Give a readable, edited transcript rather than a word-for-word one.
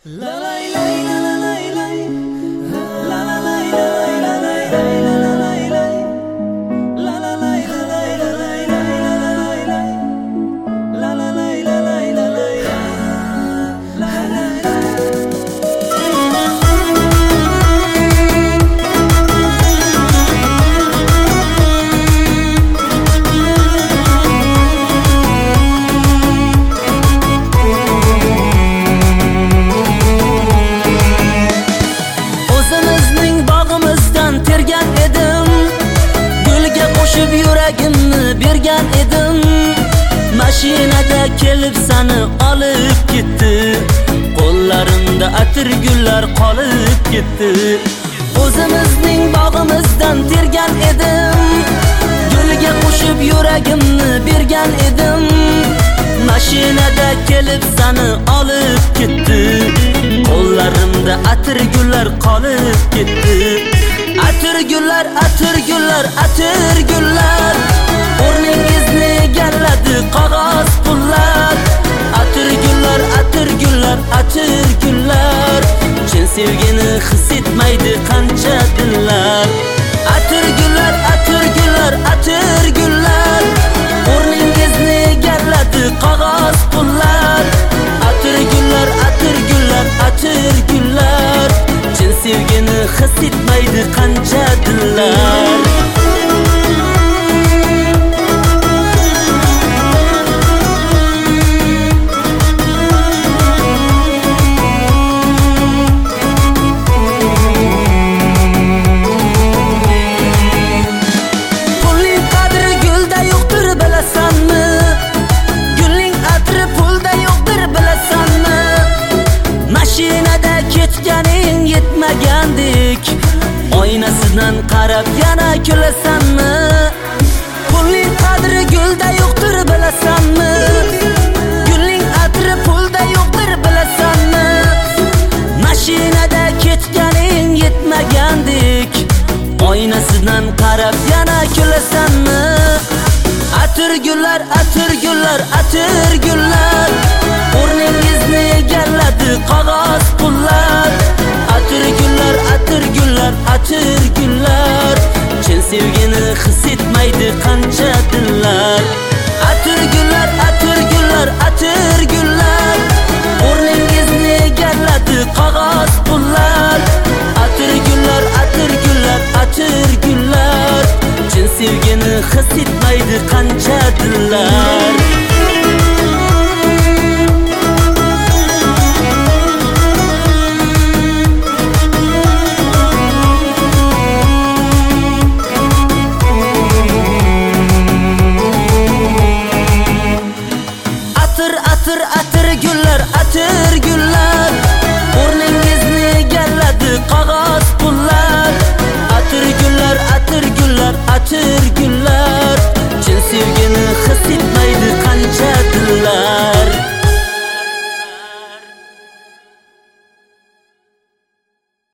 Yuragimni bergan edim, mashinada kelib seni olib ketdi. Qo'llarimda atir gullar qolib ketdi. O'zimizning bog'imizdan tergan edim, gulga qo'shib yuragimni bergan edim, mashinada kelib seni olib ketdi. Qo'llarimda atir gullar qolib ketdi. Atir gullar, atir gullar, atir gullar, o'rningizni egalladi qog'oz pullar. Atir gullar, atir gullar, atir gullar, chin sevgini his etmaydi qancha dillar. Atir gullar, atir gullar, atir gullar, o'rningizni egalladi qog'oz pullar. Atir gullar, atir gullar, atir gullar, chin sevgini his etmaydi qancha dillar. Pulning qadri gulda yo'qdir bilasanmi? Gulning atri pulda yo'qdir bilasanmi? Mashinada ketganing yetmagandek, oynasidan qarab yana kulasanmi? Pulning qadri gulda yo'qdir bilasanmi? Gulning atri pulda yo'qdir bilasanmi? Mashinada ketganing yetmagandek, oynasidan qarab yana kulasanmi? Atir gullar, atir gullar, atir gullar, o'rningizni egalladi qog'oz pullar. Atir gullar, atir gullar, atir gullar, chin sevgini his etmaydi qancha dillar. Atir gullar, atir gullar, atir gullar, o'rningizni egalladi qog'oz pullar. Atir gullar, atir gullar, atir gullar, chin sevgini his etmaydi qancha dillar. Atir, atir gullar, atir gullar, o'rningizni egalladi qog'oz pullar. Atir gullar, atir gullar, atir gullar, chin sevgini his etmaydi